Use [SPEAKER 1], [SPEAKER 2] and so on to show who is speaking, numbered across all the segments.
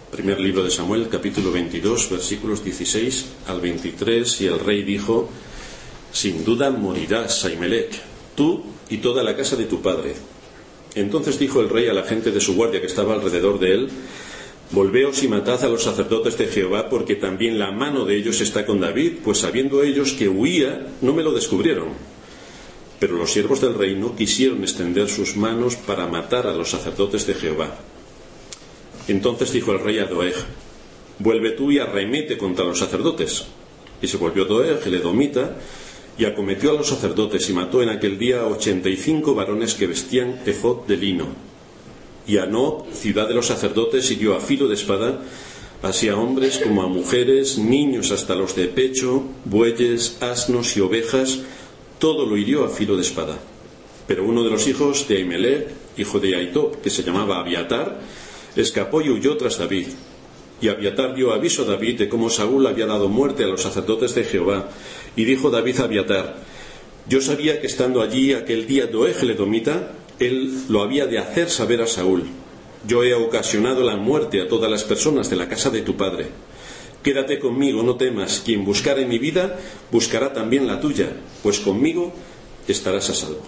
[SPEAKER 1] Primer libro de Samuel, capítulo 22, versículos 16 al 23. Y el rey dijo: sin duda morirás, Ahimelech, tú y toda la casa de tu padre. Entonces dijo el rey a la gente de su guardia que estaba alrededor de él: volveos y matad a los sacerdotes de Jehová, porque también la mano de ellos está con David, pues sabiendo ellos que huía, no me lo descubrieron. Pero los siervos del rey no quisieron extender sus manos para matar a los sacerdotes de Jehová. Entonces dijo el rey a Doeg: vuelve tú y arremete contra los sacerdotes. Y se volvió Doeg, el edomita, y acometió a los sacerdotes, y mató en aquel día 85 varones que vestían efod de lino. Y a Nob, ciudad de los sacerdotes, hirió a filo de espada, así a hombres como a mujeres, niños hasta los de pecho, bueyes, asnos y ovejas, todo lo hirió a filo de espada. Pero uno de los hijos de Ahimelech, hijo de Ahitob, que se llamaba Abiatar, escapó y huyó tras David. Y Abiatar dio aviso a David de cómo Saúl había dado muerte a los sacerdotes de Jehová. Y dijo David a Abiatar: yo sabía que estando allí aquel día Doeg el edomita, él lo había de hacer saber a Saúl. Yo he ocasionado la muerte a todas las personas de la casa de tu padre. Quédate conmigo, no temas. Quien buscare mi vida, buscará también la tuya, pues conmigo estarás a salvo.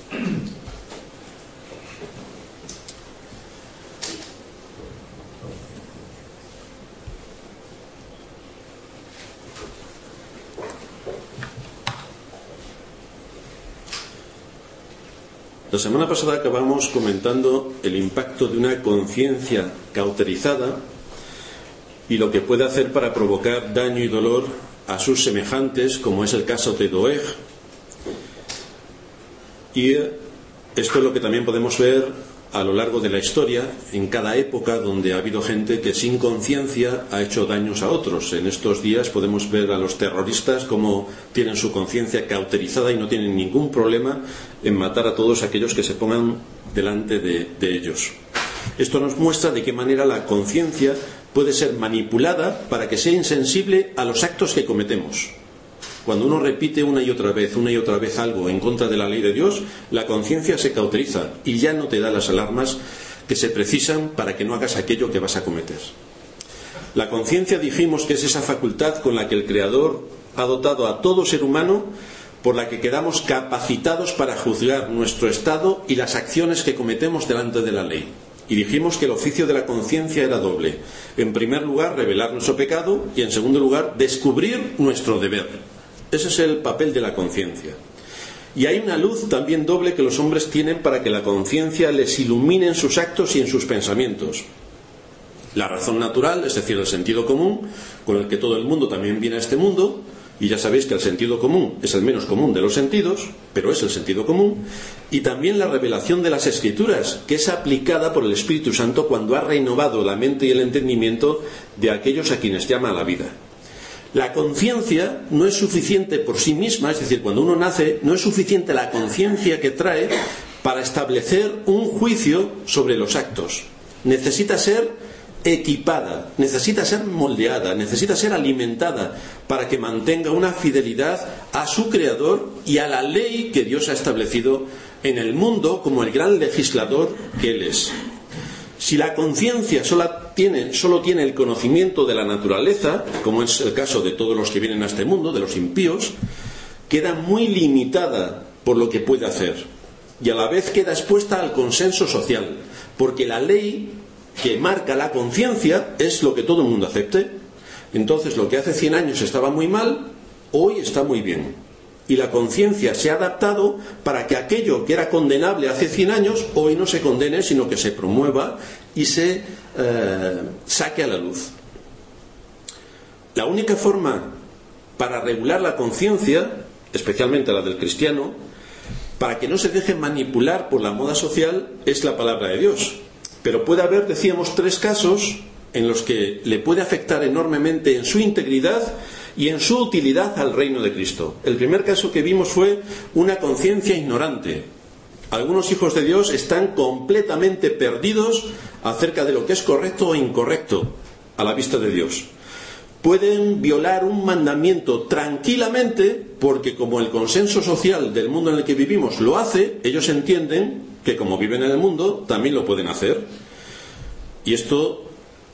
[SPEAKER 1] La semana pasada acabamos comentando el impacto de una conciencia cauterizada y lo que puede hacer para provocar daño y dolor a sus semejantes, como es el caso de Doeg. Y esto es lo que también podemos ver a lo largo de la historia, en cada época donde ha habido gente que sin conciencia ha hecho daños a otros. En estos días podemos ver a los terroristas como tienen su conciencia cauterizada y no tienen ningún problema en matar a todos aquellos que se pongan delante de ellos. Esto nos muestra de qué manera la conciencia puede ser manipulada para que sea insensible a los actos que cometemos. Cuando uno repite una y otra vez algo en contra de la ley de Dios, la conciencia se cauteriza y ya no te da las alarmas que se precisan para que no hagas aquello que vas a cometer. La conciencia, dijimos, que es esa facultad con la que el Creador ha dotado a todo ser humano, por la que quedamos capacitados para juzgar nuestro estado y las acciones que cometemos delante de la ley. Y dijimos que el oficio de la conciencia era doble. En primer lugar, revelar nuestro pecado, y en segundo lugar, descubrir nuestro deber. Ese es el papel de la conciencia. Y hay una luz también doble que los hombres tienen para que la conciencia les ilumine en sus actos y en sus pensamientos. La razón natural, es decir, el sentido común, con el que todo el mundo también viene a este mundo, y ya sabéis que el sentido común es el menos común de los sentidos, pero es el sentido común, y también la revelación de las Escrituras, que es aplicada por el Espíritu Santo cuando ha renovado la mente y el entendimiento de aquellos a quienes llama a la vida. La conciencia no es suficiente por sí misma, es decir, cuando uno nace, no es suficiente la conciencia que trae para establecer un juicio sobre los actos. Necesita ser equipada, necesita ser moldeada, necesita ser alimentada para que mantenga una fidelidad a su Creador y a la ley que Dios ha establecido en el mundo como el gran legislador que Él es. Si la conciencia solo tiene el conocimiento de la naturaleza, como es el caso de todos los que vienen a este mundo, de los impíos, queda muy limitada por lo que puede hacer y a la vez queda expuesta al consenso social, porque la ley que marca la conciencia es lo que todo el mundo acepte. Entonces lo que hace 100 años estaba muy mal, hoy está muy bien. Y la conciencia se ha adaptado para que aquello que era condenable hace 100 años, hoy no se condene, sino que se promueva y se saque a la luz. La única forma para regular la conciencia, especialmente la del cristiano, para que no se deje manipular por la moda social, es la palabra de Dios. Pero puede haber, decíamos, 3 casos en los que le puede afectar enormemente en su integridad y en su utilidad al reino de Cristo. El primer caso que vimos fue una conciencia ignorante. Algunos hijos de Dios están completamente perdidos acerca de lo que es correcto o incorrecto a la vista de Dios. Pueden violar un mandamiento tranquilamente porque, como el consenso social del mundo en el que vivimos lo hace, ellos entienden que, como viven en el mundo, también lo pueden hacer. Y esto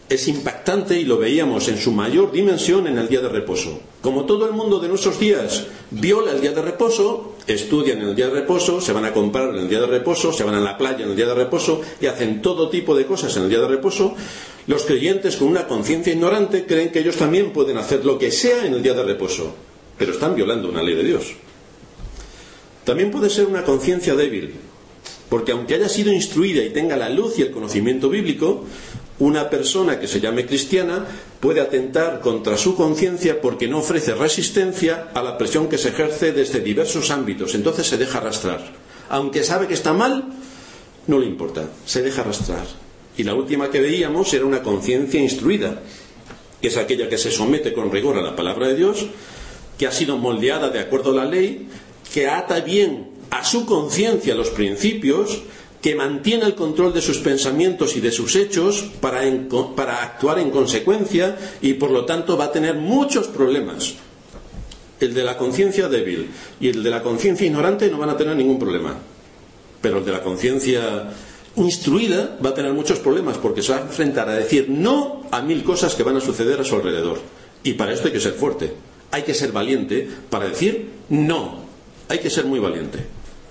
[SPEAKER 1] es impactante y lo veíamos en su mayor dimensión en el día de reposo. Como todo el mundo de nuestros días viola el día de reposo, estudian en el día de reposo, se van a comprar en el día de reposo, se van a la playa en el día de reposo y hacen todo tipo de cosas en el día de reposo, los creyentes con una conciencia ignorante creen que ellos también pueden hacer lo que sea en el día de reposo, pero están violando una ley de Dios. También puede ser una conciencia débil, porque aunque haya sido instruida y tenga la luz y el conocimiento bíblico, una persona que se llame cristiana puede atentar contra su conciencia porque no ofrece resistencia a la presión que se ejerce desde diversos ámbitos. Entonces se deja arrastrar. Aunque sabe que está mal, no le importa, se deja arrastrar. Y la última que veíamos era una conciencia instruida, que es aquella que se somete con rigor a la palabra de Dios, que ha sido moldeada de acuerdo a la ley, que ata bien a su conciencia los principios, que mantiene el control de sus pensamientos y de sus hechos para actuar en consecuencia, y por lo tanto va a tener muchos problemas. El de la conciencia débil y el de la conciencia ignorante no van a tener ningún problema, pero el de la conciencia instruida va a tener muchos problemas, porque se va a enfrentar a decir no a 1000 cosas que van a suceder a su alrededor, y para esto hay que ser fuerte, hay que ser valiente para decir no, hay que ser muy valiente.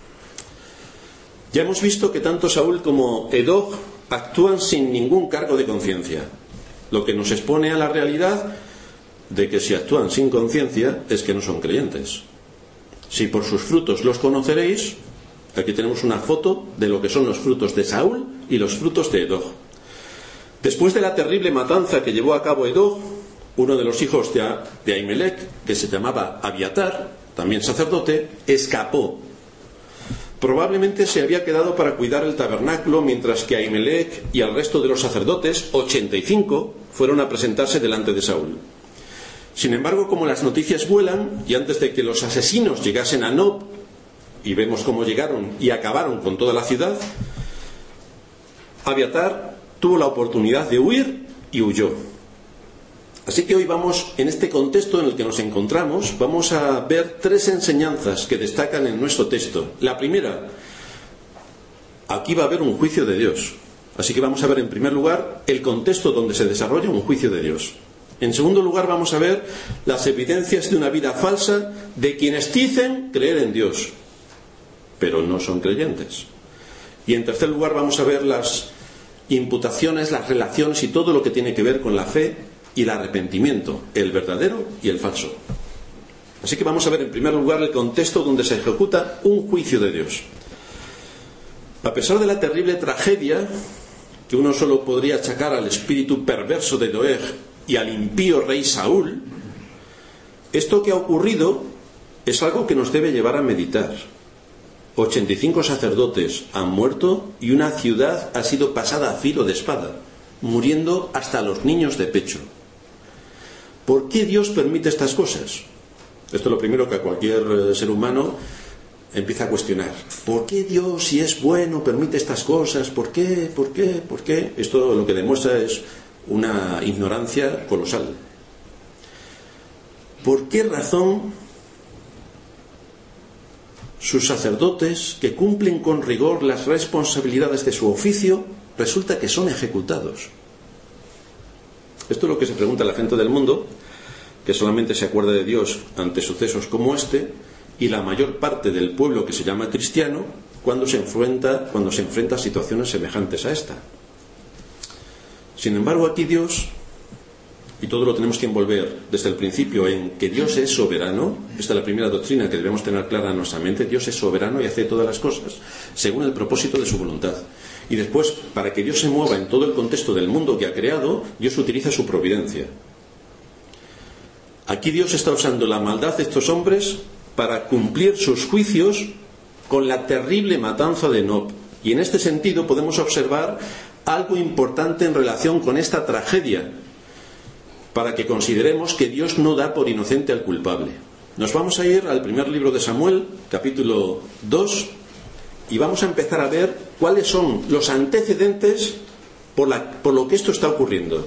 [SPEAKER 1] Ya hemos visto que tanto Saúl como Edog actúan sin ningún cargo de conciencia, lo que nos expone a la realidad de que si actúan sin conciencia es que no son creyentes. Si por sus frutos los conoceréis, aquí tenemos una foto de lo que son los frutos de Saúl y los frutos de Edog. Después de la terrible matanza que llevó a cabo Edog, uno de los hijos de Ahimelech, que se llamaba Abiatar, también sacerdote, escapó. Probablemente se había quedado para cuidar el tabernáculo, mientras que Ahimelech y al resto de los sacerdotes, 85, fueron a presentarse delante de Saúl. Sin embargo, como las noticias vuelan, y antes de que los asesinos llegasen a Nob, y vemos cómo llegaron y acabaron con toda la ciudad, Abiatar tuvo la oportunidad de huir y huyó. Así que hoy vamos, en este contexto en el que nos encontramos, vamos a ver 3 enseñanzas que destacan en nuestro texto. La primera, aquí va a haber un juicio de Dios. Así que vamos a ver en primer lugar el contexto donde se desarrolla un juicio de Dios. En segundo lugar vamos a ver las evidencias de una vida falsa de quienes dicen creer en Dios, pero no son creyentes. Y en tercer lugar vamos a ver las imputaciones, las relaciones y todo lo que tiene que ver con la fe y el arrepentimiento, el verdadero y el falso. Así que vamos a ver en primer lugar el contexto donde se ejecuta un juicio de Dios. A pesar de la terrible tragedia que uno solo podría achacar al espíritu perverso de Doeg y al impío rey Saúl, esto que ha ocurrido es algo que nos debe llevar a meditar. 85 sacerdotes han muerto y una ciudad ha sido pasada a filo de espada, muriendo hasta los niños de pecho. ¿Por qué Dios permite estas cosas? Esto es lo primero que a cualquier ser humano empieza a cuestionar. ¿Por qué Dios, si es bueno, permite estas cosas? ¿Por qué? ¿Por qué? ¿Por qué? Esto lo que demuestra es una ignorancia colosal. ¿Por qué razón sus sacerdotes, que cumplen con rigor las responsabilidades de su oficio, resulta que son ejecutados? Esto es lo que se pregunta la gente del mundo, que solamente se acuerda de Dios ante sucesos como este, y la mayor parte del pueblo que se llama cristiano cuando se enfrenta a situaciones semejantes a esta. Sin embargo, aquí Dios, y todo lo tenemos que envolver desde el principio en que Dios es soberano. Esta es la primera doctrina que debemos tener clara en nuestra mente. Dios es soberano y hace todas las cosas según el propósito de su voluntad. Y después, para que Dios se mueva en todo el contexto del mundo que ha creado, Dios utiliza su providencia. Aquí Dios está usando la maldad de estos hombres para cumplir sus juicios con la terrible matanza de Nob. Y en este sentido podemos observar algo importante en relación con esta tragedia, para que consideremos que Dios no da por inocente al culpable. Nos vamos a ir al primer libro de Samuel, capítulo 2, y vamos a empezar a ver cuáles son los antecedentes por lo que esto está ocurriendo.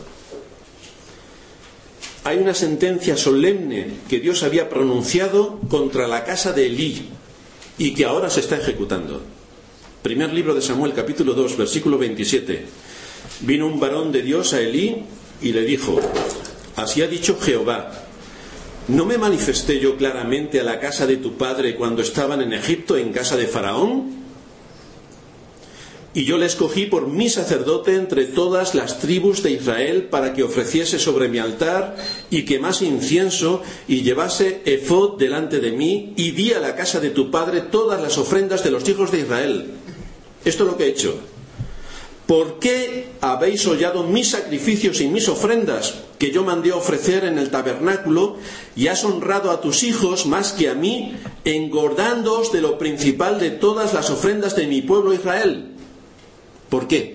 [SPEAKER 1] Hay una sentencia solemne que Dios había pronunciado contra la casa de Elí y que ahora se está ejecutando. Primer libro de Samuel, capítulo 2, versículo 27. Vino un varón de Dios a Elí y le dijo: así ha dicho Jehová, ¿no me manifesté yo claramente a la casa de tu padre cuando estaban en Egipto en casa de Faraón? Y yo le escogí por mi sacerdote entre todas las tribus de Israel para que ofreciese sobre mi altar y quemase incienso y llevase efod delante de mí, y di a la casa de tu padre todas las ofrendas de los hijos de Israel. Esto es lo que he hecho. ¿Por qué habéis hollado mis sacrificios y mis ofrendas que yo mandé a ofrecer en el tabernáculo, y has honrado a tus hijos más que a mí, engordándoos de lo principal de todas las ofrendas de mi pueblo Israel? ¿Por qué?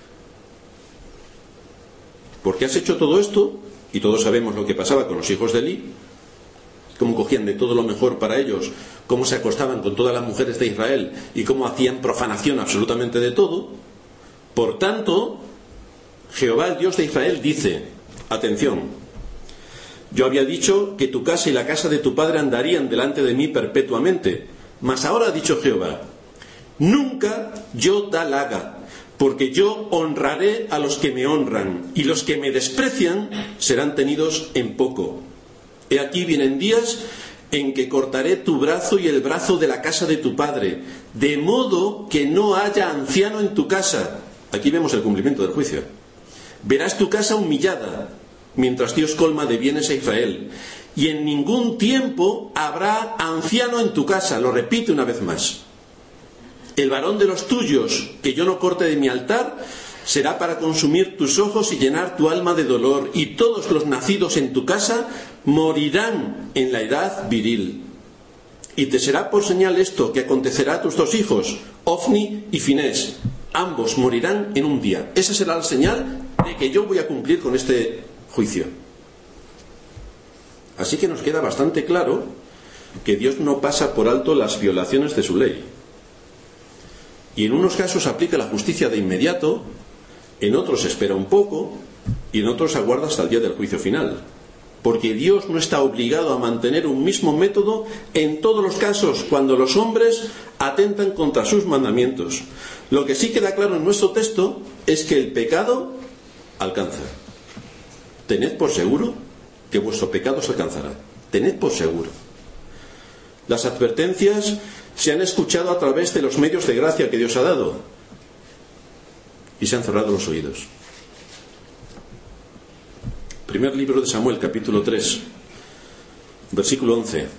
[SPEAKER 1] Porque has hecho todo esto, y todos sabemos lo que pasaba con los hijos de Elí, cómo cogían de todo lo mejor para ellos, cómo se acostaban con todas las mujeres de Israel y cómo hacían profanación absolutamente de todo. Por tanto, Jehová, el Dios de Israel, dice, atención, yo había dicho que tu casa y la casa de tu padre andarían delante de mí perpetuamente, mas ahora ha dicho Jehová, nunca yo tal haga, porque yo honraré a los que me honran, y los que me desprecian serán tenidos en poco. He aquí vienen días en que cortaré tu brazo y el brazo de la casa de tu padre, de modo que no haya anciano en tu casa. Aquí vemos el cumplimiento del juicio. Verás tu casa humillada, mientras Dios colma de bienes a Israel, y en ningún tiempo habrá anciano en tu casa. Lo repite una vez más. El varón de los tuyos que yo no corte de mi altar será para consumir tus ojos y llenar tu alma de dolor, y todos los nacidos en tu casa morirán en la edad viril. Y te será por señal esto que acontecerá a tus dos hijos, Ofni y Finés. Ambos morirán en un día. Esa será la señal de que yo voy a cumplir con este juicio. Así que nos queda bastante claro que Dios no pasa por alto las violaciones de su ley. Y en unos casos aplica la justicia de inmediato, en otros espera un poco y en otros aguarda hasta el día del juicio final. Porque Dios no está obligado a mantener un mismo método en todos los casos cuando los hombres atentan contra sus mandamientos. Lo que sí queda claro en nuestro texto es que el pecado alcanza. Tened por seguro que vuestro pecado os alcanzará. Tened por seguro. Las advertencias se han escuchado a través de los medios de gracia que Dios ha dado y se han cerrado los oídos. Primer libro de Samuel, capítulo 3, versículo 11.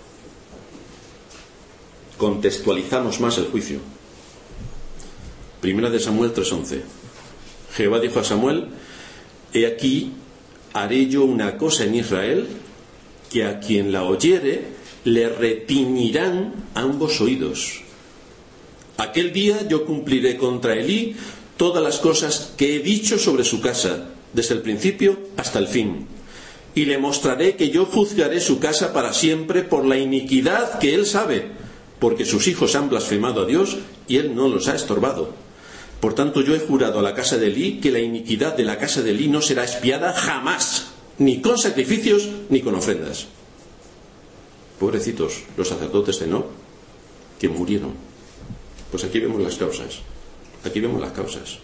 [SPEAKER 1] Contextualizamos más el juicio. Primera de Samuel 3:11. Jehová dijo a Samuel: he aquí, haré yo una cosa en Israel, que a quien la oyere le retiñirán ambos oídos. Aquel día yo cumpliré contra Elí todas las cosas que he dicho sobre su casa, desde el principio hasta el fin, y le mostraré que yo juzgaré su casa para siempre por la iniquidad que él sabe, porque sus hijos han blasfemado a Dios y él no los ha estorbado. Por tanto, yo he jurado a la casa de Elí que la iniquidad de la casa de Elí no será expiada jamás, ni con sacrificios ni con ofrendas. Pobrecitos los sacerdotes de Nob, que murieron. Pues aquí vemos las causas. Aquí vemos las causas.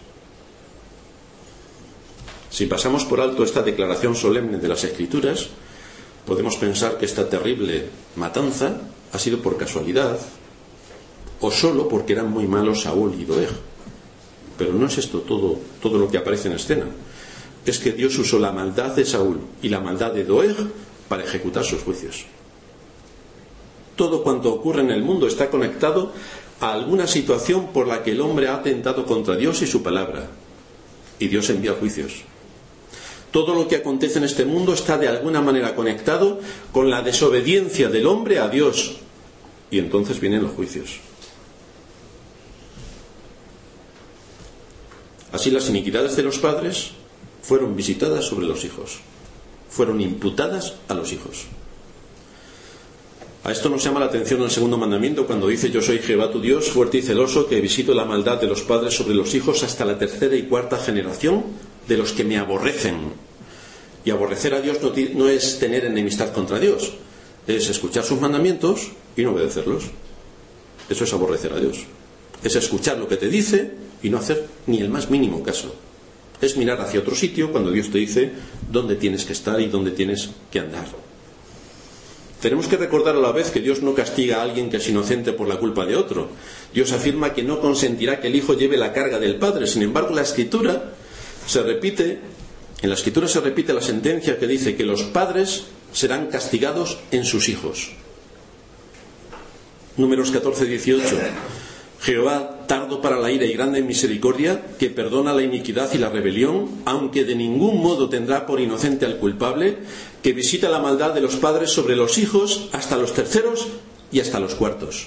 [SPEAKER 1] Si pasamos por alto esta declaración solemne de las Escrituras, podemos pensar que esta terrible matanza ha sido por casualidad o solo porque eran muy malos Saúl y Doeg. Pero no es esto todo lo que aparece en escena. Es que Dios usó la maldad de Saúl y la maldad de Doeg para ejecutar sus juicios. Todo cuanto ocurre en el mundo está conectado a alguna situación por la que el hombre ha atentado contra Dios y su palabra, y Dios envía juicios. Todo lo que acontece en este mundo está de alguna manera conectado con la desobediencia del hombre a Dios, y entonces vienen los juicios. Así las iniquidades de los padres fueron visitadas sobre los hijos, fueron imputadas a los hijos. A esto nos llama la atención el segundo mandamiento cuando dice: yo soy Jehová tu Dios, fuerte y celoso, que visito la maldad de los padres sobre los hijos hasta la tercera y cuarta generación de los que me aborrecen. Y aborrecer a Dios no es tener enemistad contra Dios, es escuchar sus mandamientos y no obedecerlos. Eso es aborrecer a Dios. Es escuchar lo que te dice y no hacer ni el más mínimo caso. es mirar hacia otro sitio cuando Dios te dice dónde tienes que estar y dónde tienes que andar. Tenemos que recordar a la vez que Dios no castiga a alguien que es inocente por la culpa de otro. Dios afirma que no consentirá que el hijo lleve la carga del padre. Sin embargo, en la Escritura se repite la sentencia que dice que los padres serán castigados en sus hijos. Números 14-18. Jehová, tardo para la ira y grande en misericordia, que perdona la iniquidad y la rebelión, aunque de ningún modo tendrá por inocente al culpable, que visita la maldad de los padres sobre los hijos hasta los terceros y hasta los cuartos.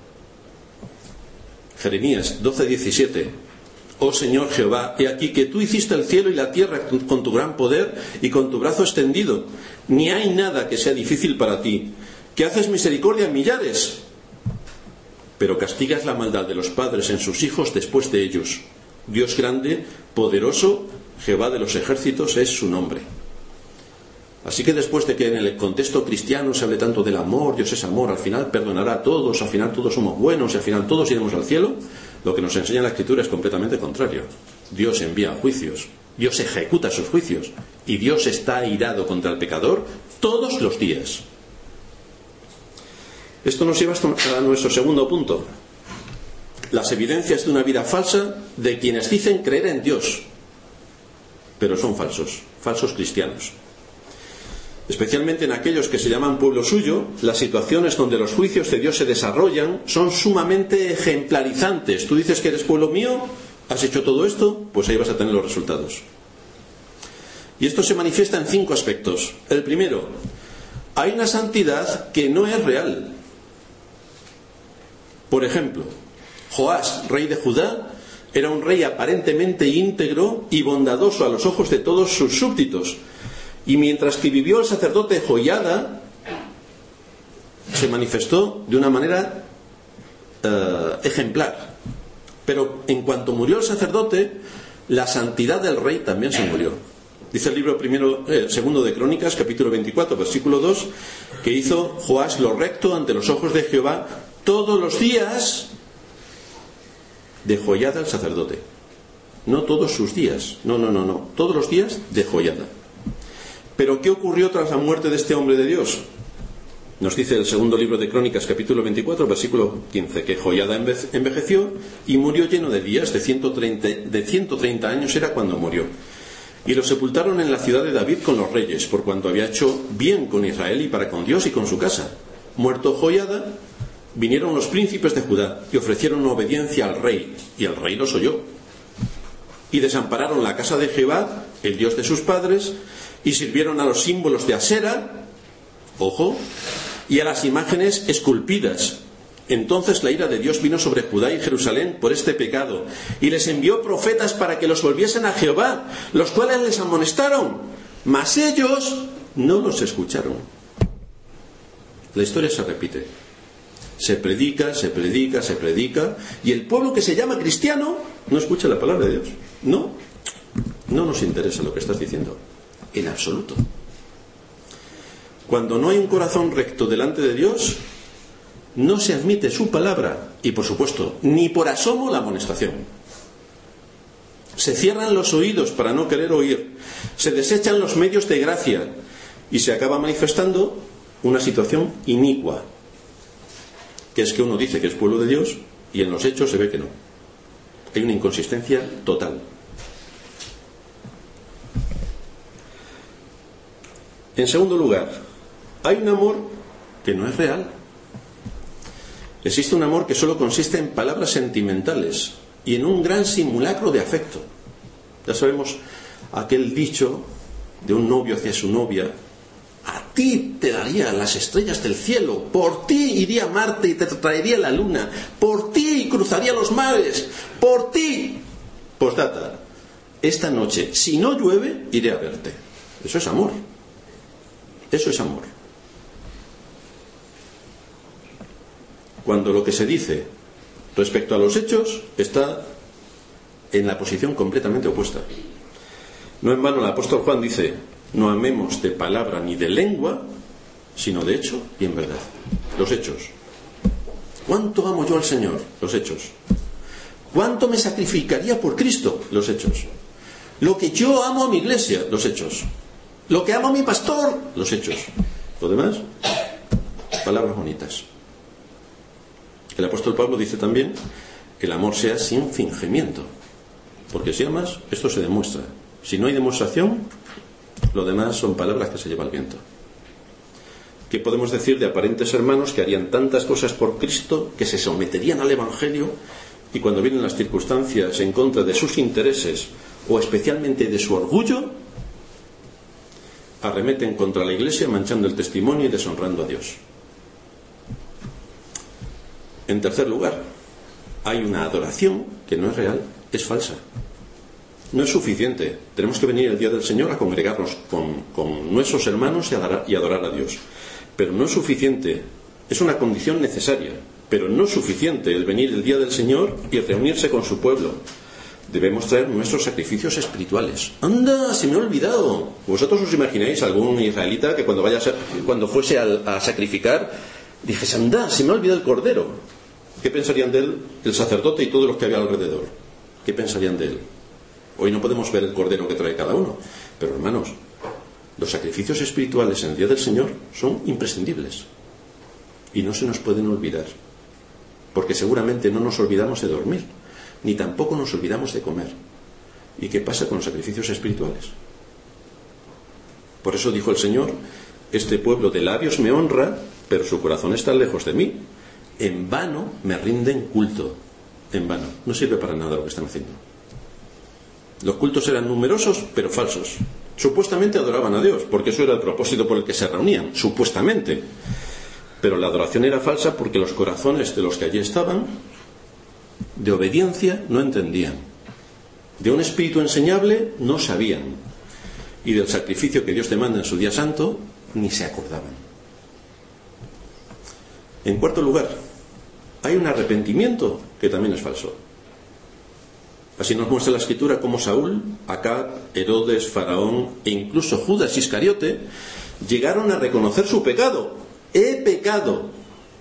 [SPEAKER 1] Jeremías 12-17. Oh Señor Jehová, he aquí que tú hiciste el cielo y la tierra con tu gran poder y con tu brazo extendido. Ni hay nada que sea difícil para ti, que haces misericordia en millares, pero castigas la maldad de los padres en sus hijos después de ellos. Dios grande, poderoso, Jehová de los ejércitos es su nombre. Así que después de que en el contexto cristiano se hable tanto del amor, Dios es amor, al final perdonará a todos, al final todos somos buenos y al final todos iremos al cielo, lo que nos enseña la Escritura es completamente contrario. Dios envía juicios, Dios ejecuta sus juicios y Dios está airado contra el pecador todos los días. Esto nos lleva a nuestro segundo punto. Las evidencias de una vida falsa de quienes dicen creer en Dios, pero son falsos cristianos. Especialmente en aquellos que se llaman pueblo suyo, las situaciones donde los juicios de Dios se desarrollan son sumamente ejemplarizantes. Tú dices que eres pueblo mío, has hecho todo esto, pues ahí vas a tener los resultados. Y esto se manifiesta en 5 aspectos. El primero, hay una santidad que no es real. Por ejemplo, Joás, rey de Judá, era un rey aparentemente íntegro y bondadoso a los ojos de todos sus súbditos. Y mientras que vivió el sacerdote Joiada, se manifestó de una manera ejemplar. Pero en cuanto murió el sacerdote, la santidad del rey también se murió. Dice el libro segundo de Crónicas, capítulo 24, versículo 2, que hizo Joás lo recto ante los ojos de Jehová todos los días de Joiada el sacerdote. No todos sus días, no, todos los días de Joiada. Pero ¿qué ocurrió tras la muerte de este hombre de Dios? Nos dice el segundo libro de Crónicas, capítulo 24, versículo 15, que Joiada envejeció y murió lleno de días, de 130 años era cuando murió. Y lo sepultaron en la ciudad de David con los reyes, por cuanto había hecho bien con Israel y para con Dios y con su casa. Muerto Joiada, vinieron los príncipes de Judá y ofrecieron obediencia al rey, y el rey los oyó. Y desampararon la casa de Jehová, el Dios de sus padres, y sirvieron a los símbolos de Asera, ojo, y a las imágenes esculpidas. Entonces la ira de Dios vino sobre Judá y Jerusalén por este pecado, y les envió profetas para que los volviesen a Jehová, los cuales les amonestaron, mas ellos no los escucharon. La historia se repite. Se predica, y el pueblo que se llama cristiano no escucha la palabra de Dios. No nos interesa lo que estás diciendo, en absoluto. Cuando no hay un corazón recto delante de Dios, no se admite su palabra y, por supuesto, ni por asomo la amonestación. Se cierran los oídos para no querer oír, se desechan los medios de gracia y se acaba manifestando una situación inicua, que es que uno dice que es pueblo de Dios y en los hechos se ve que no. Hay una inconsistencia total. En segundo lugar, hay un amor que no es real. Existe un amor que solo consiste en palabras sentimentales y en un gran simulacro de afecto. Ya sabemos aquel dicho de un novio hacia su novia: a ti te daría las estrellas del cielo, por ti iría a Marte y te traería la luna, por ti cruzaría los mares, por ti. Postdata: esta noche, si no llueve, iré a verte. Eso es amor. Eso es amor. Cuando lo que se dice respecto a los hechos está en la posición completamente opuesta. No en vano el apóstol Juan dice: no amemos de palabra ni de lengua, sino de hecho y en verdad. Los hechos. ¿Cuánto amo yo al Señor? Los hechos. ¿Cuánto me sacrificaría por Cristo? Los hechos. Lo que yo amo a mi iglesia, los hechos. Lo que amo a mi pastor, los hechos. Lo demás, palabras bonitas. El apóstol Pablo dice también que el amor sea sin fingimiento. Porque si amas, esto se demuestra. Si no hay demostración, lo demás son palabras que se lleva el viento. ¿Qué podemos decir de aparentes hermanos que harían tantas cosas por Cristo, que se someterían al Evangelio, y cuando vienen las circunstancias en contra de sus intereses, o especialmente de su orgullo, arremeten contra la Iglesia, manchando el testimonio y deshonrando a Dios? En tercer lugar, hay una adoración que no es real, es falsa. No es suficiente. Tenemos que venir el día del Señor a congregarnos con nuestros hermanos y adorar a Dios. Pero no es suficiente. Es una condición necesaria, pero no es suficiente el venir el día del Señor y reunirse con su pueblo. Debemos traer nuestros sacrificios espirituales. ¡Anda! Se me ha olvidado. ¿Vosotros os imagináis algún israelita que cuando fuese a sacrificar dijese: ¡anda! Se me ha olvidado el cordero! ¿Qué pensarían de él el sacerdote y todos los que había alrededor? ¿Qué pensarían de él? Hoy no podemos ver el cordero que trae cada uno, pero hermanos, los sacrificios espirituales en el día del Señor son imprescindibles y no se nos pueden olvidar, porque seguramente no nos olvidamos de dormir, ni tampoco nos olvidamos de comer. ¿Y qué pasa con los sacrificios espirituales? Por eso dijo el Señor: este pueblo de labios me honra, pero su corazón está lejos de mí. En vano me rinden culto. En vano. No sirve para nada lo que están haciendo. Los cultos eran numerosos, pero falsos. Supuestamente adoraban a Dios, porque eso era el propósito por el que se reunían, supuestamente. Pero la adoración era falsa porque los corazones de los que allí estaban, de obediencia, no entendían. De un espíritu enseñable, no sabían. Y del sacrificio que Dios demanda en su día santo, ni se acordaban. En cuarto lugar, hay un arrepentimiento que también es falso. Así nos muestra la Escritura cómo Saúl, Acab, Herodes, Faraón e incluso Judas Iscariote llegaron a reconocer su pecado. ¡He pecado!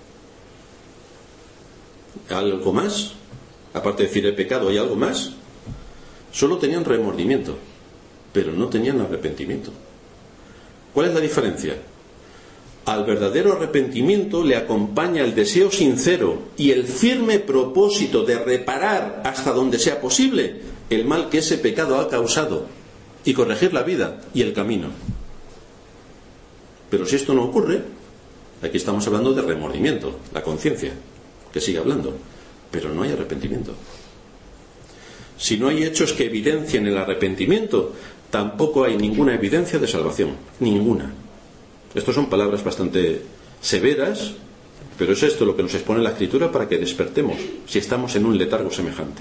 [SPEAKER 1] ¿Algo más? Aparte de decir he pecado, ¿hay algo más? Solo tenían remordimiento, pero no tenían arrepentimiento. ¿Cuál es la diferencia? Al verdadero arrepentimiento le acompaña el deseo sincero y el firme propósito de reparar hasta donde sea posible el mal que ese pecado ha causado y corregir la vida y el camino. Pero si esto no ocurre, aquí estamos hablando de remordimiento, la conciencia, que sigue hablando, pero no hay arrepentimiento. Si no hay hechos que evidencien el arrepentimiento, tampoco hay ninguna evidencia de salvación, ninguna. Estas son palabras bastante severas, pero es esto lo que nos expone la Escritura para que despertemos, si estamos en un letargo semejante.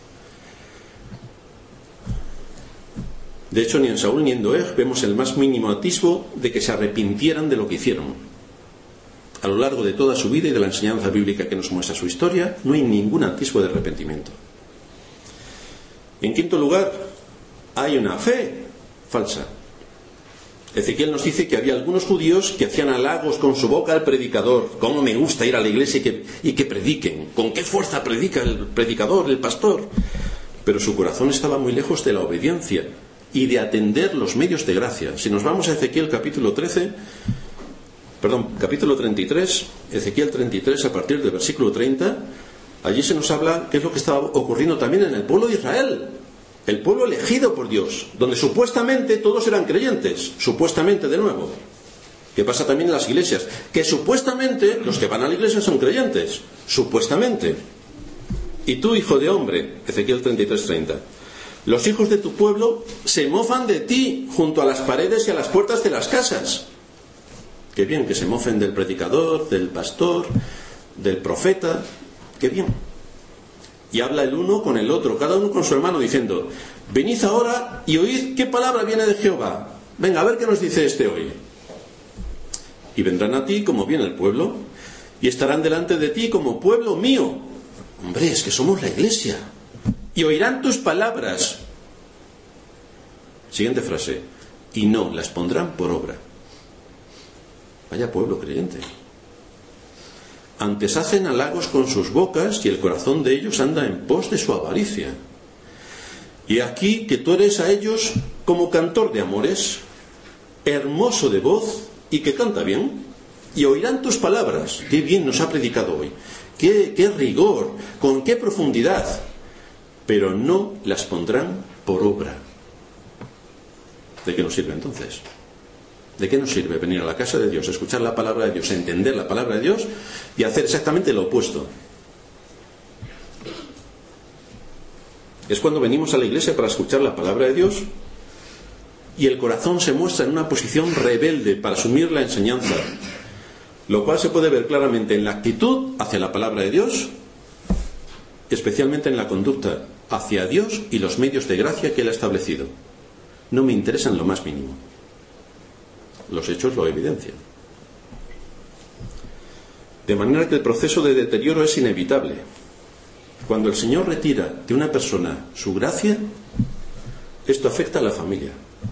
[SPEAKER 1] De hecho, ni en Saúl ni en Doeg vemos el más mínimo atisbo de que se arrepintieran de lo que hicieron. A lo largo de toda su vida y de la enseñanza bíblica que nos muestra su historia, no hay ningún atisbo de arrepentimiento. En quinto lugar, hay una fe falsa. Ezequiel nos dice que había algunos judíos que hacían halagos con su boca al predicador. ¿Cómo me gusta ir a la iglesia y que prediquen? ¿Con qué fuerza predica el predicador, el pastor? Pero su corazón estaba muy lejos de la obediencia y de atender los medios de gracia. Si nos vamos a Ezequiel capítulo 33, Ezequiel 33 a partir del versículo 30, allí se nos habla qué es lo que estaba ocurriendo también en el pueblo de Israel. El pueblo elegido por Dios, donde supuestamente todos eran creyentes, supuestamente de nuevo. ¿Qué pasa también en las iglesias? Que supuestamente los que van a la iglesia son creyentes, supuestamente. Y tú, hijo de hombre, Ezequiel 33:30, los hijos de tu pueblo se mofan de ti junto a las paredes y a las puertas de las casas. Qué bien que se mofen del predicador, del pastor, del profeta, qué bien. Y habla el uno con el otro, cada uno con su hermano, diciendo: venid ahora y oíd qué palabra viene de Jehová. Venga, a ver qué nos dice este hoy. Y vendrán a ti como viene el pueblo, y estarán delante de ti como pueblo mío. Hombre, es que somos la iglesia. Y oirán tus palabras. Siguiente frase: y no las pondrán por obra. Vaya pueblo creyente. Antes hacen halagos con sus bocas y el corazón de ellos anda en pos de su avaricia. Y aquí que tú eres a ellos como cantor de amores, hermoso de voz y que canta bien, y oirán tus palabras. Qué bien nos ha predicado hoy, qué rigor, con qué profundidad, pero no las pondrán por obra. ¿De qué nos sirve entonces? ¿De qué nos sirve venir a la casa de Dios, escuchar la palabra de Dios, entender la palabra de Dios y hacer exactamente lo opuesto? Es cuando venimos a la iglesia para escuchar la palabra de Dios y el corazón se muestra en una posición rebelde para asumir la enseñanza, lo cual se puede ver claramente en la actitud hacia la palabra de Dios, especialmente en la conducta hacia Dios y los medios de gracia que Él ha establecido. No me interesan lo más mínimo. Los hechos lo evidencian. De manera que el proceso de deterioro es inevitable. Cuando el Señor retira de una persona su gracia, esto afecta a la familia.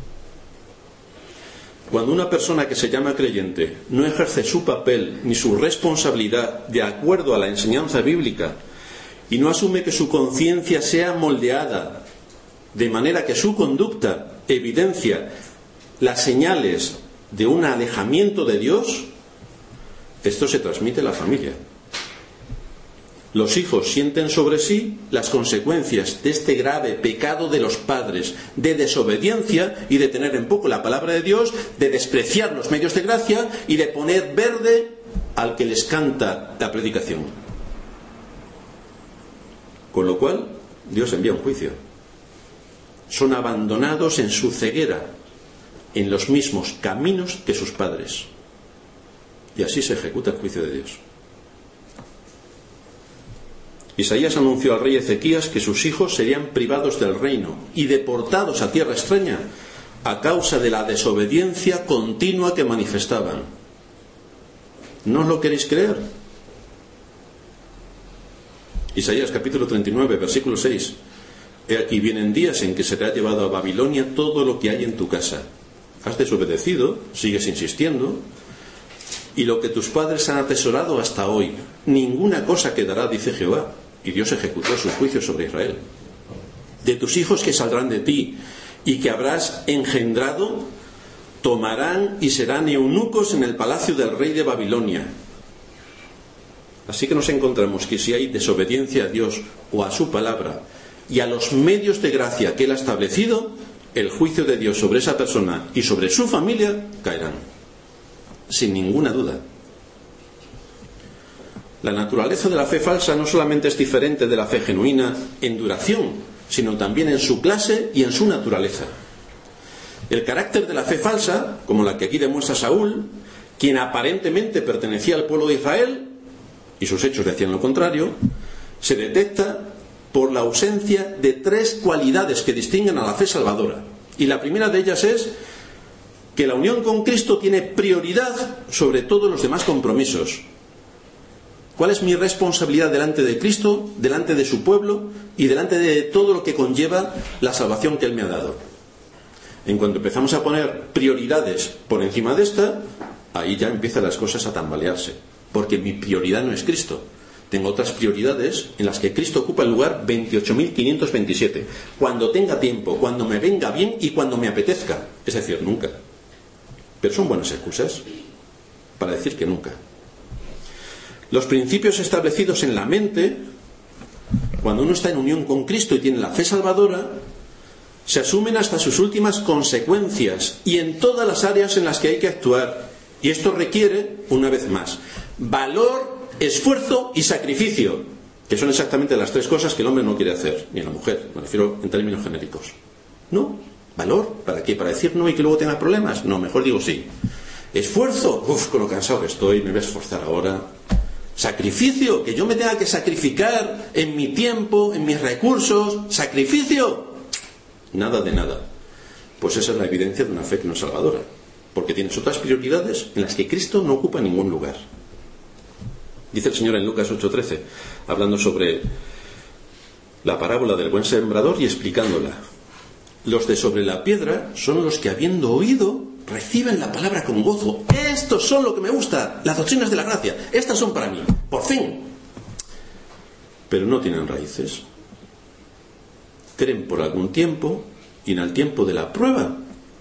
[SPEAKER 1] Cuando una persona que se llama creyente no ejerce su papel ni su responsabilidad de acuerdo a la enseñanza bíblica y no asume que su conciencia sea moldeada de manera que su conducta evidencia las señales de un alejamiento de Dios, esto se transmite a la familia. Los hijos sienten sobre sí las consecuencias de este grave pecado de los padres, de desobediencia y de tener en poco la palabra de Dios, de despreciar los medios de gracia y de poner verde al que les canta la predicación. Con lo cual, Dios envía un juicio. Son abandonados en su ceguera, en los mismos caminos que sus padres. Y así se ejecuta el juicio de Dios. Isaías anunció al rey Ezequías que sus hijos serían privados del reino y deportados a tierra extraña a causa de la desobediencia continua que manifestaban. ¿No os lo queréis creer? Isaías capítulo 39, versículo 6. He aquí vienen días en que será llevado a Babilonia todo lo que hay en tu casa. Has desobedecido, sigues insistiendo, y lo que tus padres han atesorado hasta hoy, ninguna cosa quedará, dice Jehová. Y Dios ejecutó su juicio sobre Israel. De tus hijos que saldrán de ti y que habrás engendrado, tomarán y serán eunucos en el palacio del rey de Babilonia. Así que nos encontramos que si hay desobediencia a Dios o a su palabra y a los medios de gracia que Él ha establecido, el juicio de Dios sobre esa persona y sobre su familia caerán, sin ninguna duda. La naturaleza de la fe falsa no solamente es diferente de la fe genuina en duración, sino también en su clase y en su naturaleza. El carácter de la fe falsa, como la que aquí demuestra Saúl, quien aparentemente pertenecía al pueblo de Israel, y sus hechos decían lo contrario, se detecta por la ausencia de tres cualidades que distinguen a la fe salvadora. Y la primera de ellas es que la unión con Cristo tiene prioridad sobre todos los demás compromisos. ¿Cuál es mi responsabilidad delante de Cristo, delante de su pueblo y delante de todo lo que conlleva la salvación que Él me ha dado? En cuanto empezamos a poner prioridades por encima de esta, ahí ya empiezan las cosas a tambalearse, porque mi prioridad no es Cristo. Tengo otras prioridades en las que Cristo ocupa el lugar 28.527, cuando tenga tiempo, cuando me venga bien y cuando me apetezca, es decir, nunca. Pero son buenas excusas para decir que nunca. Los principios establecidos en la mente, cuando uno está en unión con Cristo y tiene la fe salvadora, se asumen hasta sus últimas consecuencias y en todas las áreas en las que hay que actuar. Y esto requiere, una vez más, valor, esfuerzo y sacrificio, que son exactamente las tres cosas que el hombre no quiere hacer, ni la mujer, me refiero en términos genéricos. No, valor, ¿para qué? ¿Para decir no y que luego tenga problemas? No, mejor digo sí. Esfuerzo, con lo cansado que estoy, me voy a esforzar ahora. Sacrificio, que yo me tenga que sacrificar en mi tiempo, en mis recursos. Sacrificio, nada de nada. Pues esa es la evidencia de una fe que no es salvadora, porque tienes otras prioridades en las que Cristo no ocupa ningún lugar. Dice el Señor en Lucas 8:13, hablando sobre la parábola del buen sembrador y explicándola. Los de sobre la piedra son los que, habiendo oído, reciben la palabra con gozo. Estos son lo que me gusta, las doctrinas de la gracia. Estas son para mí, por fin. Pero no tienen raíces. creen por algún tiempo y en el tiempo de la prueba,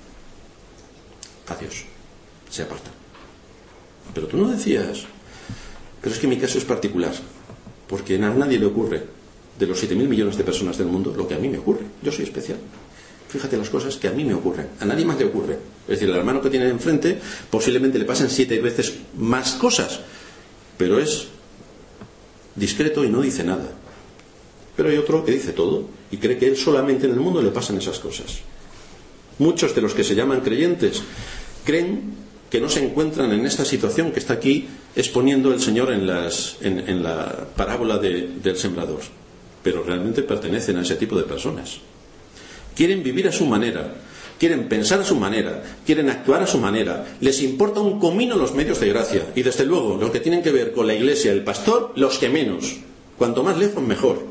[SPEAKER 1] adiós, se apartan. Pero tú no decías, pero es que mi caso es particular, porque a nadie le ocurre, de los 7.000 millones de personas del mundo, lo que a mí me ocurre. Yo soy especial. Fíjate las cosas que a mí me ocurren, a nadie más le ocurre. Es decir, el hermano que tiene enfrente posiblemente le pasen 7 veces más cosas, pero es discreto y no dice nada. Pero hay otro que dice todo y cree que él solamente en el mundo le pasan esas cosas. Muchos de los que se llaman creyentes creen que no se encuentran en esta situación que está aquí exponiendo el Señor en la parábola del sembrador, pero realmente pertenecen a ese tipo de personas. Quieren vivir a su manera, quieren pensar a su manera, quieren actuar a su manera, les importa un comino los medios de gracia, y desde luego los que tienen que ver con la iglesia, el pastor, los que menos. Cuanto más lejos mejor.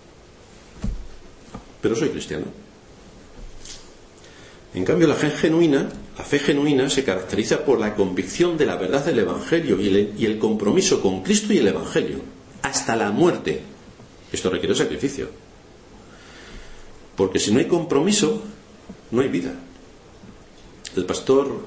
[SPEAKER 1] Pero soy cristiano. En cambio, la fe genuina se caracteriza por la convicción de la verdad del Evangelio y el compromiso con Cristo y el Evangelio, hasta la muerte. Esto requiere sacrificio. Porque si no hay compromiso, no hay vida. El pastor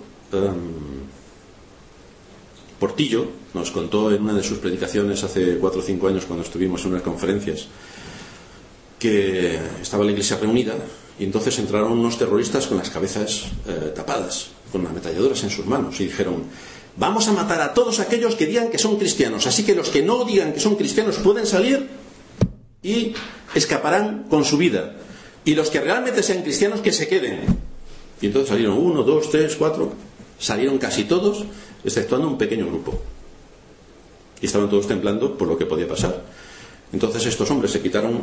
[SPEAKER 1] Portillo nos contó en una de sus predicaciones hace 4 o 5 años, cuando estuvimos en unas conferencias, que estaba la iglesia reunida y entonces entraron unos terroristas con las cabezas tapadas, con ametralladoras en sus manos, y dijeron: vamos a matar a todos aquellos que digan que son cristianos, así que los que no digan que son cristianos pueden salir y escaparán con su vida, y los que realmente sean cristianos que se queden. Y entonces salieron 1, 2, 3, 4, salieron casi todos, exceptuando un pequeño grupo, y estaban todos temblando por lo que podía pasar. Entonces estos hombres se quitaron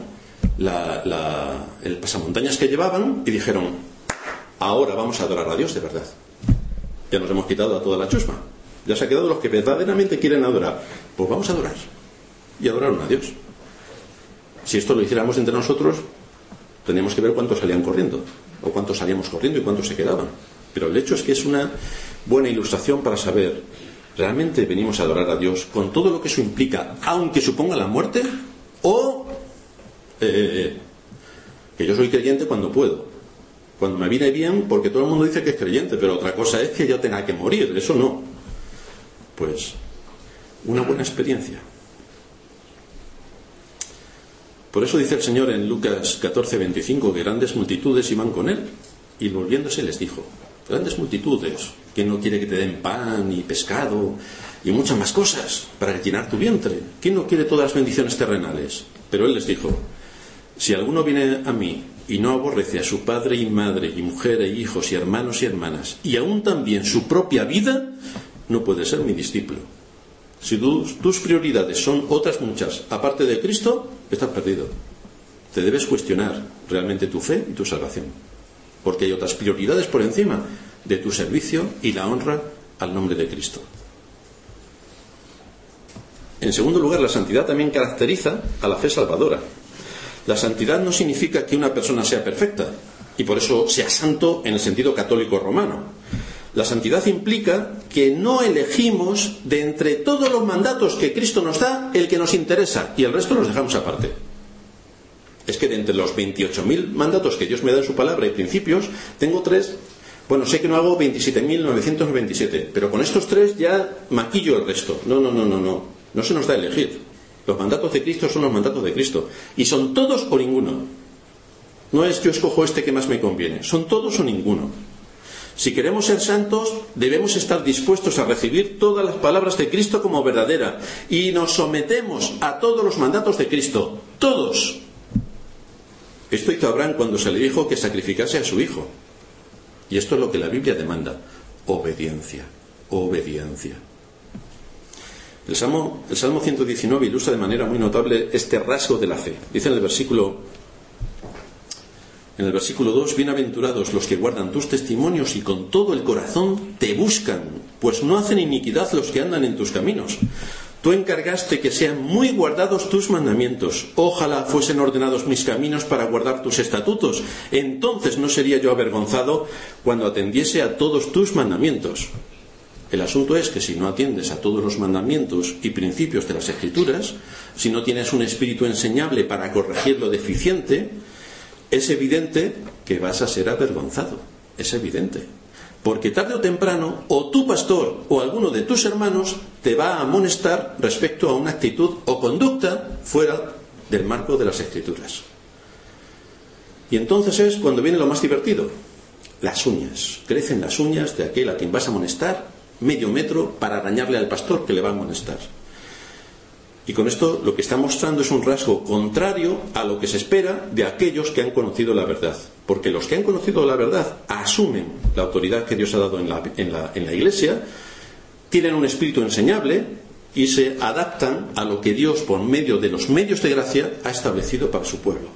[SPEAKER 1] el pasamontañas que llevaban y dijeron: ahora vamos a adorar a Dios de verdad. Ya nos hemos quitado a toda la chusma, ya se han quedado los que verdaderamente quieren adorar. Pues vamos a adorar. Y adoraron a Dios. Si esto lo hiciéramos entre nosotros, teníamos que ver cuántos salían corriendo, o cuántos salíamos corriendo y cuántos se quedaban. Pero el hecho es que es una buena ilustración para saber, ¿realmente venimos a adorar a Dios con todo lo que eso implica, aunque suponga la muerte? ¿O que yo soy creyente cuando puedo, cuando me viene bien, porque todo el mundo dice que es creyente, pero otra cosa es que yo tenga que morir? Eso no. Pues una buena experiencia. Por eso dice el Señor en Lucas 14:25 que grandes multitudes iban con él, y volviéndose les dijo: grandes multitudes, ¿quién no quiere que te den pan y pescado y muchas más cosas para llenar tu vientre? ¿Quién no quiere todas las bendiciones terrenales? Pero él les dijo: si alguno viene a mí y no aborrece a su padre y madre y mujer e hijos y hermanos y hermanas, y aún también su propia vida, no puede ser mi discípulo. Si tus prioridades son otras muchas aparte de Cristo, estás perdido. Te debes cuestionar realmente tu fe y tu salvación, porque hay otras prioridades por encima de tu servicio y la honra al nombre de Cristo. En segundo lugar, la santidad también caracteriza a la fe salvadora. La santidad no significa que una persona sea perfecta y por eso sea santo en el sentido católico romano. La santidad implica que no elegimos de entre todos los mandatos que Cristo nos da el que nos interesa y el resto los dejamos aparte. Es que de entre los 28.000 mandatos que Dios me da en su palabra y principios, tengo 3. Bueno, sé que no hago 27.997, pero con estos 3 ya maquillo el resto. No. No se nos da a elegir. Los mandatos de Cristo son los mandatos de Cristo. Y son todos o ninguno. No es yo escojo este que más me conviene. Son todos o ninguno. Si queremos ser santos, debemos estar dispuestos a recibir todas las palabras de Cristo como verdadera. Y nos sometemos a todos los mandatos de Cristo. Todos. Esto hizo Abraham cuando se le dijo que sacrificase a su hijo. Y esto es lo que la Biblia demanda. Obediencia. Obediencia. El Salmo 119 ilustra de manera muy notable este rasgo de la fe. Dice en el versículo 2: bienaventurados los que guardan tus testimonios y con todo el corazón te buscan, pues no hacen iniquidad los que andan en tus caminos. Tú encargaste que sean muy guardados tus mandamientos. Ojalá fuesen ordenados mis caminos para guardar tus estatutos. Entonces no sería yo avergonzado cuando atendiese a todos tus mandamientos. El asunto es que si no atiendes a todos los mandamientos y principios de las Escrituras, si no tienes un espíritu enseñable para corregir lo deficiente, es evidente que vas a ser avergonzado. Es evidente. Porque tarde o temprano, o tu pastor o alguno de tus hermanos te va a amonestar respecto a una actitud o conducta fuera del marco de las Escrituras. Y entonces es cuando viene lo más divertido. Las uñas. Crecen las uñas de aquel a quien vas a amonestar medio metro para arañarle al pastor que le va a amonestar. Y con esto lo que está mostrando es un rasgo contrario a lo que se espera de aquellos que han conocido la verdad. Porque los que han conocido la verdad asumen la autoridad que Dios ha dado en la Iglesia, tienen un espíritu enseñable y se adaptan a lo que Dios, por medio de los medios de gracia, ha establecido para su pueblo.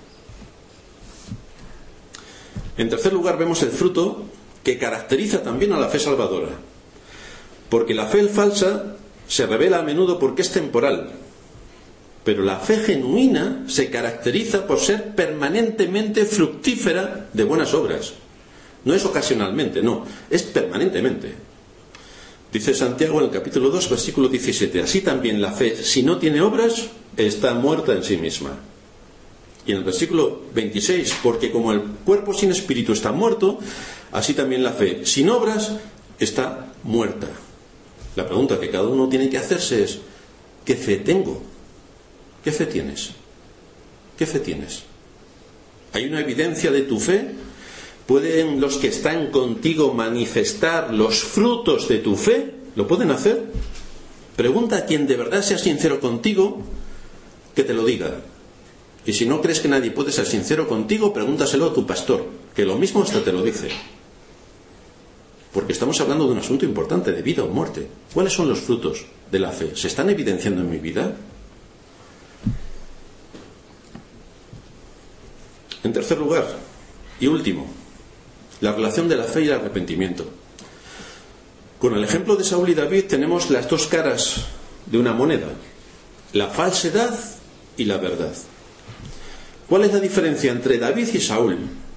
[SPEAKER 1] En tercer lugar, vemos el fruto que caracteriza también a la fe salvadora. Porque la fe falsa se revela a menudo porque es temporal. Pero la fe genuina se caracteriza por ser permanentemente fructífera de buenas obras. No es ocasionalmente, no, es permanentemente. Dice Santiago en el capítulo 2, versículo 17, así también la fe, si no tiene obras, está muerta en sí misma. Y en el versículo 26, porque como el cuerpo sin espíritu está muerto, así también la fe sin obras está muerta. La pregunta que cada uno tiene que hacerse es, ¿qué fe tengo? ¿Qué fe tienes? ¿Qué fe tienes? ¿Hay una evidencia de tu fe? ¿Pueden los que están contigo manifestar los frutos de tu fe? ¿Lo pueden hacer? Pregunta a quien de verdad sea sincero contigo que te lo diga. Y si no crees que nadie puede ser sincero contigo, pregúntaselo a tu pastor, que lo mismo hasta te lo dice. Porque estamos hablando de un asunto importante, de vida o muerte. ¿Cuáles son los frutos de la fe? ¿Se están evidenciando en mi vida? En tercer lugar, y último, la relación de la fe y el arrepentimiento. Con el ejemplo de Saúl y David tenemos las dos caras de una moneda, la falsedad y la verdad. ¿Cuál es la diferencia entre David y Saúl?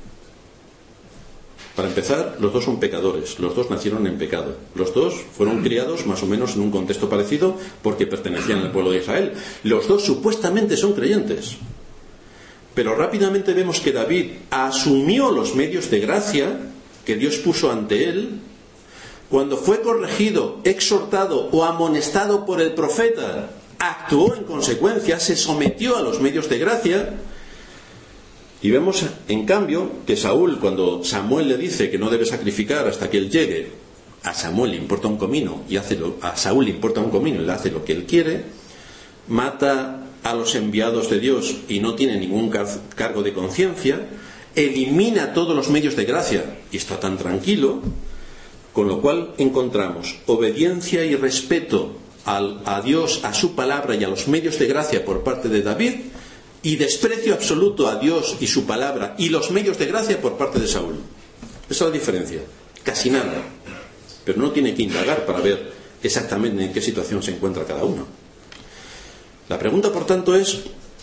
[SPEAKER 1] Para empezar, los dos son pecadores, los dos nacieron en pecado, los dos fueron criados más o menos en un contexto parecido porque pertenecían al pueblo de Israel, los dos supuestamente son creyentes. Pero rápidamente vemos que David asumió los medios de gracia que Dios puso ante él cuando fue corregido, exhortado o amonestado por el profeta, actuó en consecuencia, se sometió a los medios de gracia. Y vemos en cambio que Saúl, cuando Samuel le dice que no debe sacrificar hasta que él llegue, a Samuel le importa un comino y a Saúl le importa un comino y le hace lo que él quiere, mata a los enviados de Dios y no tiene ningún cargo de conciencia, elimina todos los medios de gracia y está tan tranquilo, con lo cual encontramos obediencia y respeto a Dios, a su palabra y a los medios de gracia por parte de David, y desprecio absoluto a Dios y su palabra y los medios de gracia por parte de Saúl. Esa es la diferencia, casi nada, pero no tiene que indagar para ver exactamente en qué situación se encuentra cada uno. La pregunta, por tanto, es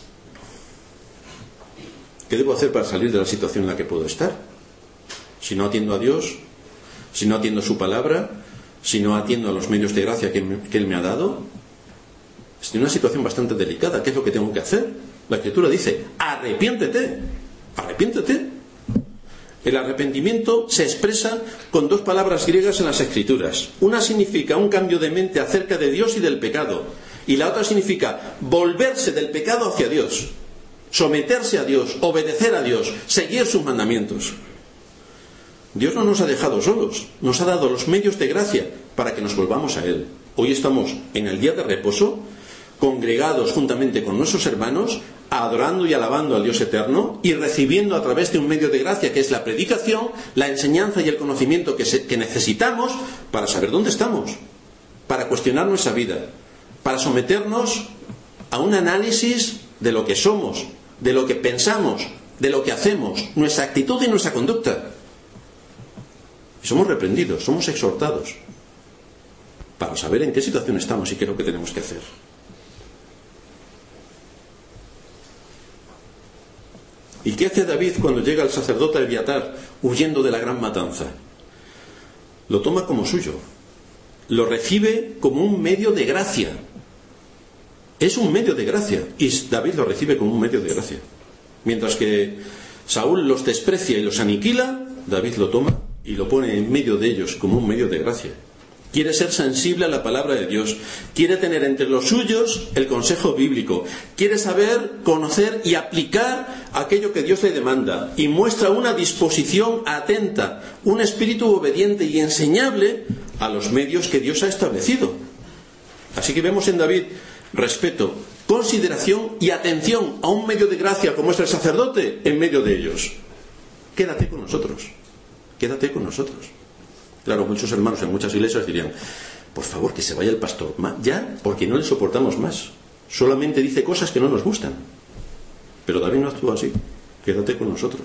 [SPEAKER 1] ¿qué debo hacer para salir de la situación en la que puedo estar? Si no atiendo a Dios, si no atiendo su palabra, si no atiendo a los medios de gracia que Él me ha dado, es una situación bastante delicada. ¿Qué es lo que tengo que hacer? La Escritura dice, arrepiéntete, arrepiéntete. El arrepentimiento se expresa con dos palabras griegas en las Escrituras. Una significa un cambio de mente acerca de Dios y del pecado, y la otra significa volverse del pecado hacia Dios, someterse a Dios, obedecer a Dios, seguir sus mandamientos. Dios no nos ha dejado solos, nos ha dado los medios de gracia para que nos volvamos a Él. Hoy estamos en el día de reposo, congregados juntamente con nuestros hermanos, adorando y alabando al Dios eterno y recibiendo a través de un medio de gracia que es la predicación, la enseñanza y el conocimiento que necesitamos para saber dónde estamos, para cuestionar nuestra vida, para someternos a un análisis de lo que somos, de lo que pensamos, de lo que hacemos, nuestra actitud y nuestra conducta. Y somos reprendidos, somos exhortados para saber en qué situación estamos y qué es lo que tenemos que hacer. ¿Y qué hace David cuando llega el sacerdote Abiatar huyendo de la gran matanza? Lo toma como suyo, lo recibe como un medio de gracia. Es un medio de gracia y David lo recibe como un medio de gracia. Mientras que Saúl los desprecia y los aniquila, David lo toma y lo pone en medio de ellos como un medio de gracia. Quiere ser sensible a la palabra de Dios, quiere tener entre los suyos el consejo bíblico, quiere saber, conocer y aplicar aquello que Dios le demanda, y muestra una disposición atenta, un espíritu obediente y enseñable a los medios que Dios ha establecido. Así que vemos en David respeto, consideración y atención a un medio de gracia como es el sacerdote en medio de ellos. Quédate con nosotros, quédate con nosotros. Claro, muchos hermanos en muchas iglesias dirían: por favor, que se vaya el pastor ya, porque no le soportamos más. Solamente dice cosas que no nos gustan. Pero David no actúa así. Quédate con nosotros.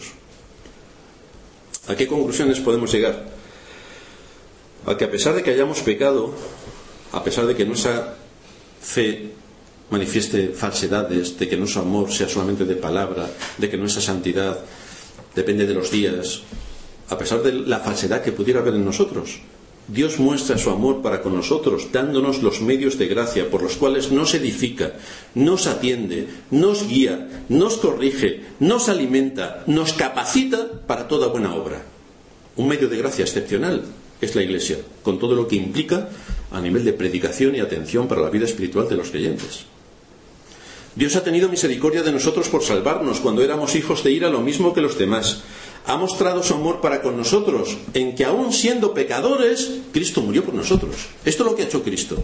[SPEAKER 1] ¿A qué conclusiones podemos llegar? A que a pesar de que hayamos pecado, a pesar de que nuestra fe manifieste falsedades, de que nuestro amor sea solamente de palabra, de que nuestra santidad depende de los días, a pesar de la falsedad que pudiera haber en nosotros, Dios muestra su amor para con nosotros, dándonos los medios de gracia por los cuales nos edifica, nos atiende, nos guía, nos corrige, nos alimenta, nos capacita para toda buena obra. Un medio de gracia excepcional es la Iglesia, con todo lo que implica a nivel de predicación y atención para la vida espiritual de los creyentes. Dios ha tenido misericordia de nosotros por salvarnos cuando éramos hijos de ira, lo mismo que los demás. Ha mostrado su amor para con nosotros, en que aún siendo pecadores, Cristo murió por nosotros. Esto es lo que ha hecho Cristo.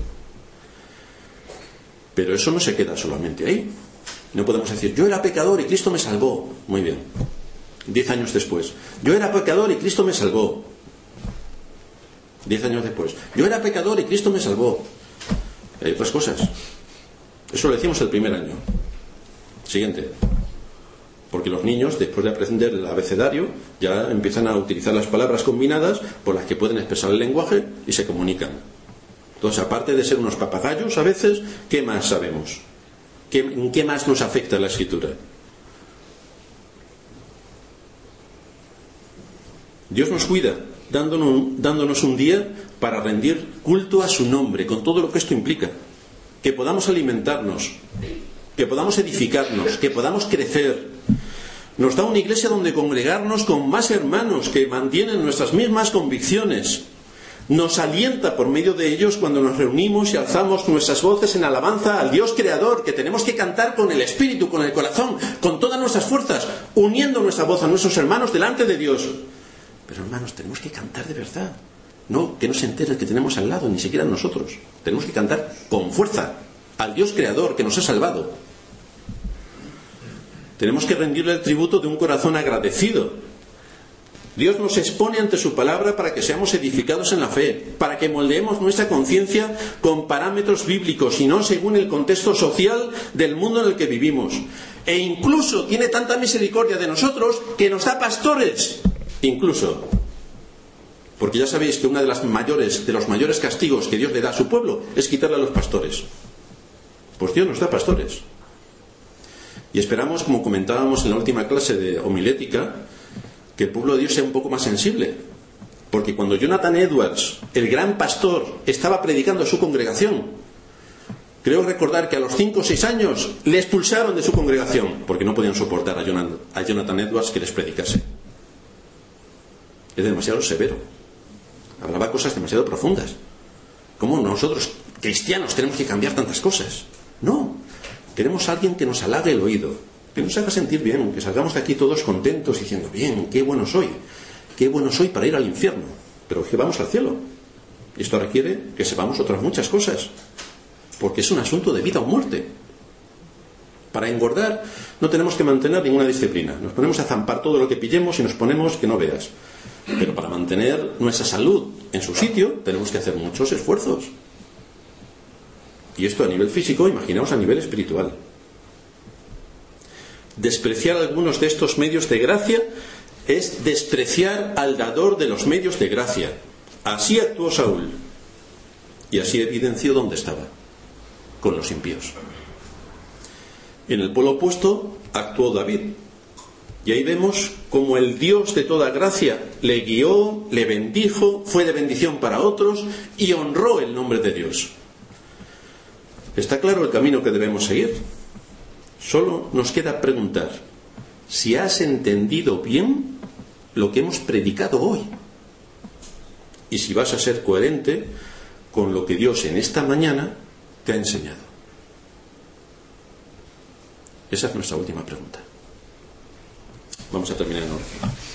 [SPEAKER 1] Pero eso no se queda solamente ahí. No podemos decir: yo era pecador y Cristo me salvó. Muy bien. 10 años después: yo era pecador y Cristo me salvó. 10 años después: yo era pecador y Cristo me salvó. Hay otras cosas. Eso lo decimos el primer año. Siguiente. Porque los niños, después de aprender el abecedario, ya empiezan a utilizar las palabras combinadas por las que pueden expresar el lenguaje y se comunican. Entonces, aparte de ser unos papagayos a veces, ¿qué más sabemos? ¿En qué más nos afecta la Escritura? Dios nos cuida, dándonos un día para rendir culto a su nombre, con todo lo que esto implica. Que podamos alimentarnos, que podamos edificarnos, que podamos crecer. Nos da una iglesia donde congregarnos con más hermanos que mantienen nuestras mismas convicciones. Nos alienta por medio de ellos cuando nos reunimos y alzamos nuestras voces en alabanza al Dios Creador, que tenemos que cantar con el espíritu, con el corazón, con todas nuestras fuerzas, uniendo nuestra voz a nuestros hermanos delante de Dios. Pero hermanos, tenemos que cantar de verdad. No, que no se entere el que tenemos al lado, ni siquiera nosotros. Tenemos que cantar con fuerza al Dios Creador que nos ha salvado. Tenemos que rendirle el tributo de un corazón agradecido. Dios nos expone ante su palabra para que seamos edificados en la fe, para que moldeemos nuestra conciencia con parámetros bíblicos y no según el contexto social del mundo en el que vivimos. E incluso tiene tanta misericordia de nosotros que nos da pastores. Incluso. Porque ya sabéis que uno de los mayores castigos que Dios le da a su pueblo es quitarle a los pastores. Pues Dios nos da pastores. Y esperamos, como comentábamos en la última clase de homilética, que el pueblo de Dios sea un poco más sensible. Porque cuando Jonathan Edwards, el gran pastor, estaba predicando a su congregación, creo recordar que a los 5 o 6 años le expulsaron de su congregación porque no podían soportar a Jonathan Edwards que les predicase. Es demasiado severo. Hablaba cosas demasiado profundas. ¿Cómo nosotros, cristianos, tenemos que cambiar tantas cosas? No. Queremos a alguien que nos halague el oído, que nos haga sentir bien, que salgamos de aquí todos contentos diciendo: bien, qué bueno soy para ir al infierno, pero que vamos al cielo. Y esto requiere que sepamos otras muchas cosas, porque es un asunto de vida o muerte. Para engordar no tenemos que mantener ninguna disciplina, nos ponemos a zampar todo lo que pillemos y nos ponemos que no veas. Pero para mantener nuestra salud en su sitio tenemos que hacer muchos esfuerzos. Y esto a nivel físico, imaginaos a nivel espiritual. Despreciar algunos de estos medios de gracia es despreciar al dador de los medios de gracia. Así actuó Saúl. Y así evidenció dónde estaba, con los impíos. En el polo opuesto actuó David. Y ahí vemos cómo el Dios de toda gracia le guió, le bendijo, fue de bendición para otros y honró el nombre de Dios. Está claro el camino que debemos seguir. Solo nos queda preguntar: si has entendido bien lo que hemos predicado hoy y si vas a ser coherente con lo que Dios en esta mañana te ha enseñado. Esa es nuestra última pregunta. Vamos a terminar en oración.